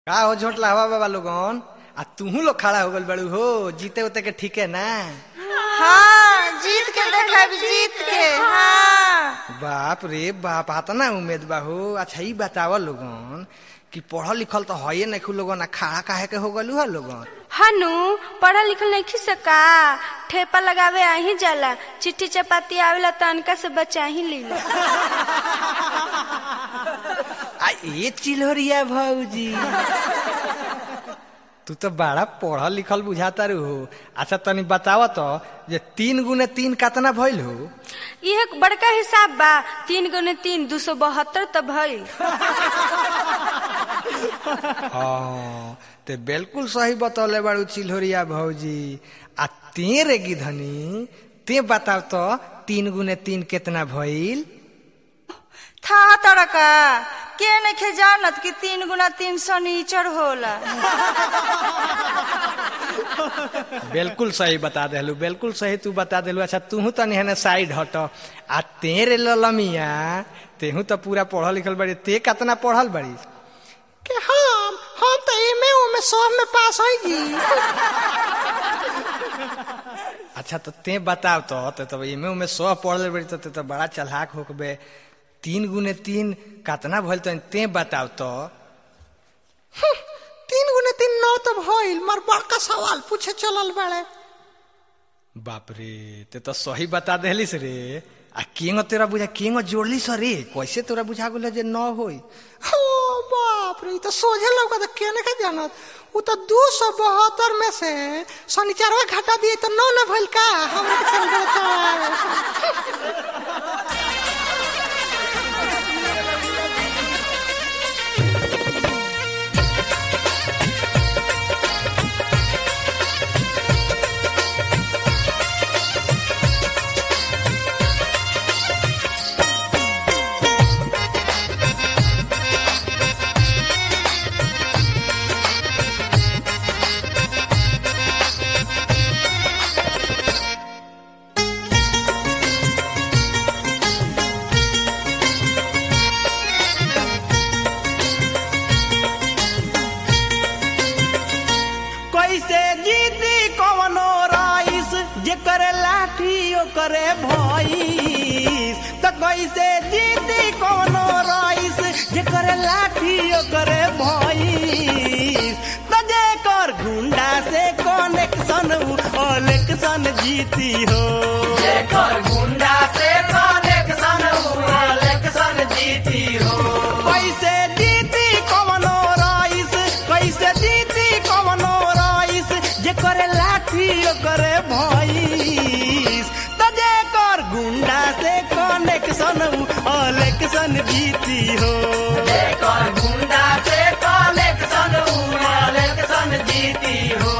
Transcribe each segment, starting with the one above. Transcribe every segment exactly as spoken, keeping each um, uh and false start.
का हो झोटला हवा बाबा लोगन आ तुहू लोग खड़ा हो गल बड़ू हो जीते उते के ठीक है ना। हाँ जीत के देखब जीत के। हाँ बाप रे बाप हातना उम्मीद बा हो। अच्छा ही बताव लोगन कि पढ़ल लिखल तो है नहीं लोगन, खड़ा काहे के हो गलू है लोगन। हनु पढ़ल लिखल नहीं खिसका ठेपा लगावे आही जाला, चिट्ठी चपाती आवेला तो अनका से बचा ही लीला। आ ये चिल्हरिया भौजी तू तो बड़ा पढ़ल लिखल बुझाता रू हो। अच्छा तनी बताव तो जे तीन गुने तीन कितना भइल हो। यह बड़का हिसाब बा, तीन गुने तीन दो सौ बहत्तर तो भइल। हाँ ते बिल्कुल सही बतौले बाड़ू चिल्हरिया भौजी। आ तेरे गिधनी ते बताव तो तीन गुने तीन कितना भइल। था तड़का के नहीं जानत कि तीन गुना तीन सौ नीचर होला। बिल्कुल सही बता देलू, बिल्कुल सही तू बता देलू। अच्छा तू तो नहीं साइड हट। आ तेरे ललमिया तेहू तो पूरा पढ़ल लिखल बड़ी, ते कितना पढ़ल बड़ी कि हम हम तो एमे ओमे सब में पास होई जी। अच्छा तो ते बताव तो ते तो एमे ओमे सब पढ़ल बड़ी तो ते तो बड़ा चलाक होकबे। तीन गुने तीन कितना भइल तो ते बताव तो। तीन गुने तीन नौ तो भइल, मार बड़का सवाल पूछे चलल बड़े। बाप रे ते तो सही बता देलिस रे। आ केंगो तेरा बुझा केंगो जोड़लिस रे, कैसे तोरा बुझा गेल जे नौ होई। ओ बाप रे तो सोझे लौका तो केने के जानत। उ तो दो सौ बहत्तर में से शनिचरवा घटा दिए तो नौ न भइल का। हमरा के चल करे भईस तो कैसे जीती कोनो रईस जे करे लाठी करे भईस तो जे कर गुंडा से कनेक्शन इलेक्शन जीती हो। जे कर गुंडा से कनेक्शन इलेक्शन जीती हो। कैसे जीती कोनो रईस, कैसे जीती कोनो रईस जे करे लाठी करे भईस गुंडा से कनेक्शन इलेक्शन जीती हो। गुंडा से कनेक्शन इलेक्शन जीती हो।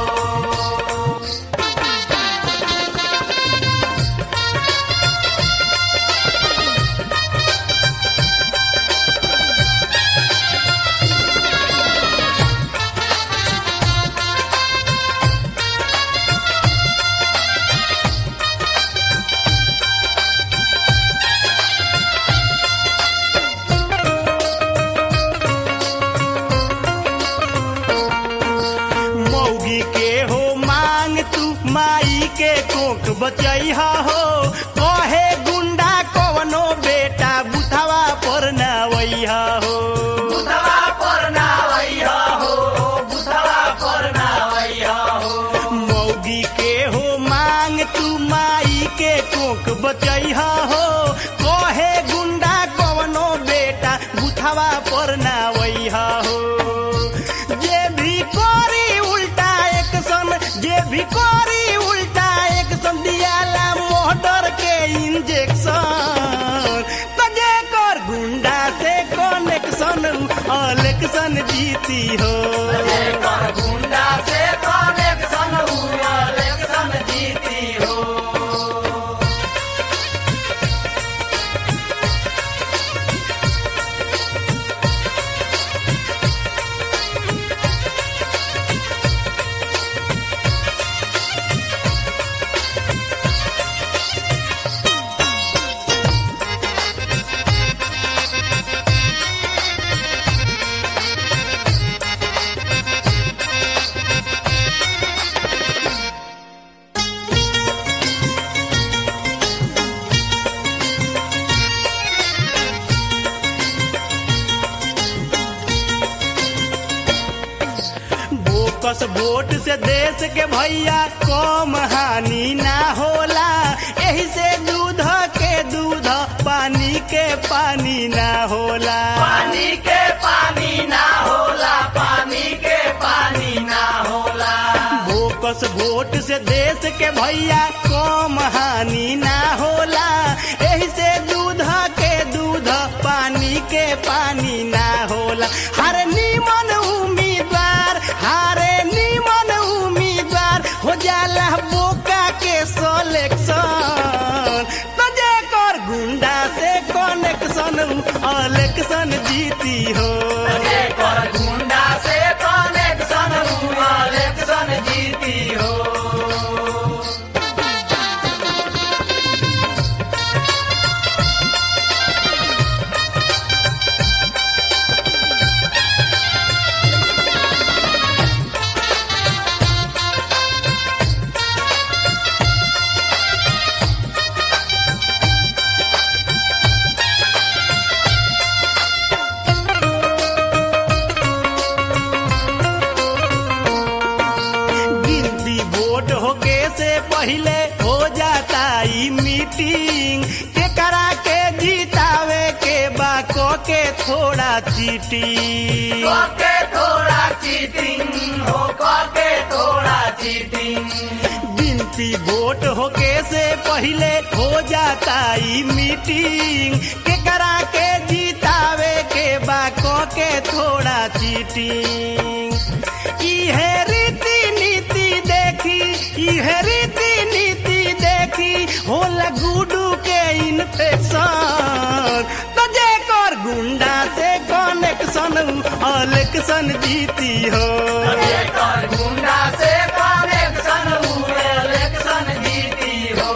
माई के कोख बचैहा हो कहे गुंडा कवनो बेटा बुथवा पर नावैहा हो। बुथवा पर नावैहा हो, बुथवा पर नावैहा हो। मौगी के हो मांग तू माई के कोख बचैहा हो कहे गुंडा कवनो बेटा बुथवा पर नावैहा हो। जे भी करी उल्टा एक्शन, जे भी करी दियाला मोटर के इंजेक्शन तो जे कर गुंडा से कनेक्शन इलेक्शन जीती हो। गुंडा से कनेक्शन इलेक्शन जीती हो। बोकस वोट से देश के भैया कम हानि ना होला, यही से दूध के दूध पानी के पानी ना होला, पानी के पानी ना होला, पानी के पानी ना होला। बोकस वोट से देश के भैया कम हानि ना होला, यही से दूध के दूध पानी के पानी ना होला। हर नीमन उम्मीदवार हारे नीमन उम्मीदवार हो जाला बोका के सिलेक्शन, तो जे कर गुंडा से कनेक्शन इलेक्शन जीती हो, जे कर गुंडा से कनेक्शन इलेक्शन जीती हो। पहले हो जाता ई मीटिंग, के करा के जीतावे के बाको के थोड़ा चीटिंग, के थोड़ा चीटिंग हो के थोड़ा चीटिंग। गिनती वोट होके से पहले हो जाता ई मीटिंग, के करा के जीतावे के बाको के थोड़ा चीटिंग। इहे रीति नीति देखी इहे रीति नीति देखी होला गुडू के इन्फेक्शन, तो जे कर गुंडा से कनेक्शन इलेक्शन जीती हो, जे कर गुंडा से कनेक्शन इलेक्शन जीती हो।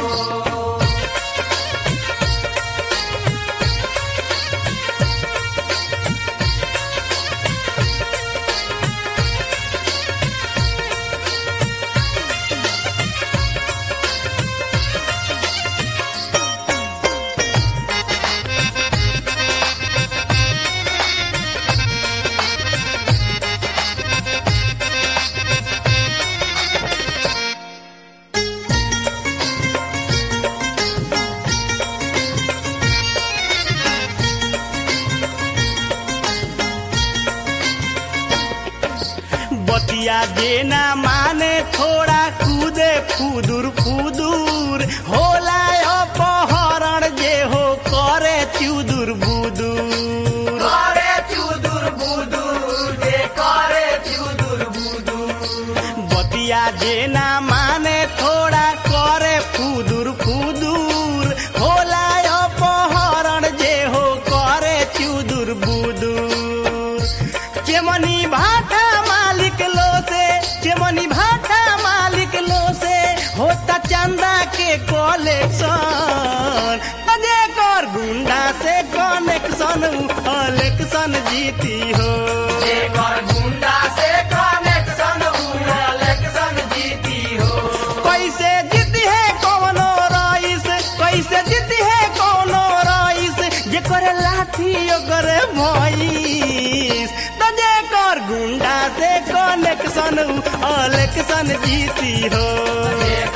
बतिया देना माने थोड़ा कूदे फुदुर फुदुर होला अपहरण जे हो करे चुदुर बुदुर, करे चुदुर बुदुर जे करे चुदुर बुदुर। बतिया देना माने थोड़ा करे फुदुर फुदुर होला अपहरण जे हो करे चुदुर बुदुर। चेमनी भाटा मालिक लो से चेमनी भाटा मालिक लो से होता चंदा के कलेक्शन, जे कर गुंडा से कनेक्शन इलेक्शन जीती हो, जे कर गुंडा से कनेक्शन इलेक्शन जीती हो। कैसे जीती है कौनो रईस कैसे जीती है कौनो रईस, जे करे लाठी करे भईस, तो जे कर गुंडा से कनेक्शन इलेक्शन जीती हो, जे